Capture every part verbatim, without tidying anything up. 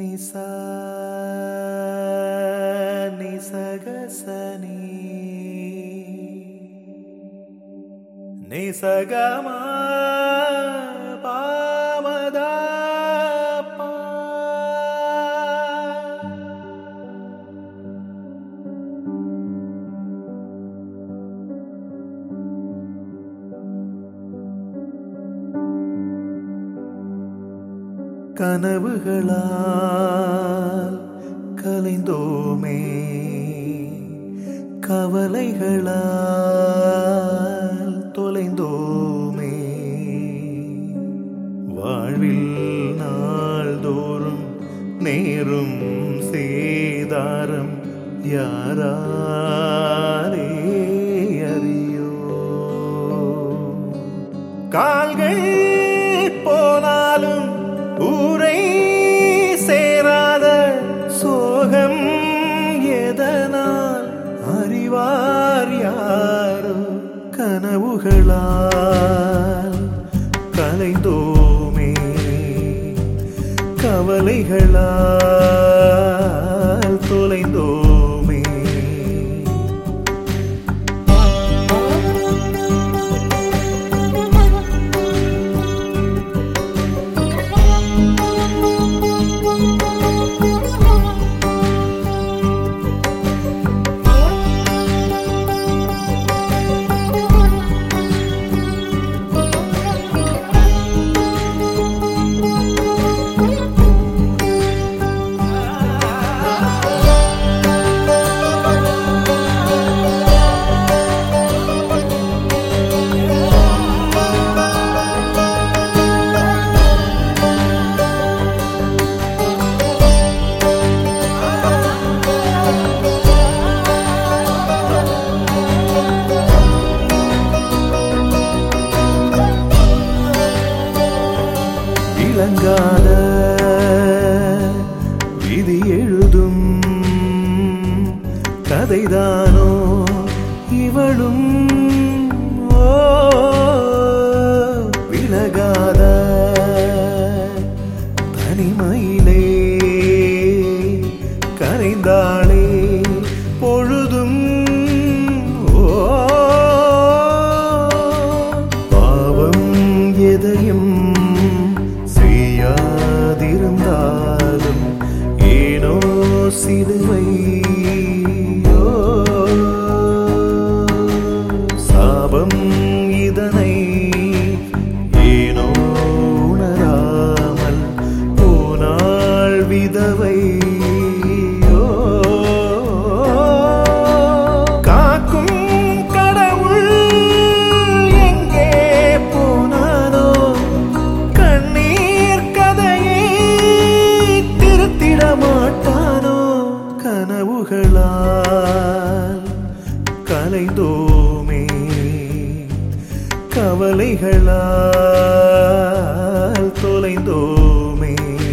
நிசா நிசகசனி நிசகமா பாமதா பா. கனவுகளால் கலைந்தோமே, கவலைகளால் தொலைந்தோமே, வாழ்வில் நாள்தோறும் நேரும் சேதாரம் யாராலே அறியோ. கால்கள் போனாலும் ஊரை சேராத சோகம் எதனால் அறிவார் யாரோ. கனவுகளால் கலைந்தோமே, கவலைகளால் தொலைந்தோமே. இலங்காத விதி எழுதும் கதைதானோ இவளும். ஓ விலகாத தனிமையிலே கரைந்தாளே பொழுதும். ஓ பாவம் எதையும் செய்யாதிருந்தாலும் ஏனோ சிலுவை சாபம் இதனை ஏனோ உணராமல் போனாள் விதவை. காக்கும் கடவுள் எங்கே போனானோ, கண்ணீர் கதையை திருத்திட மாட்டானோ. கனவுகளால் கலைந்தோமே, கவலைகளால் தொலைந்தோமே.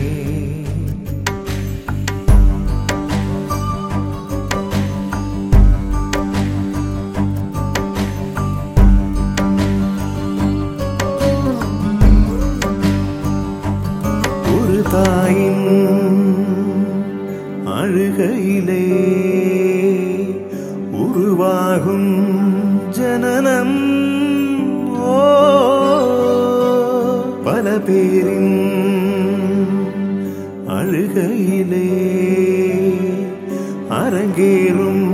ஒரு தாயின் அழுகையிலே உருவாகும் ஜனனம். ஓ பல பேரின் அழுகையிலே அரங்கேறும்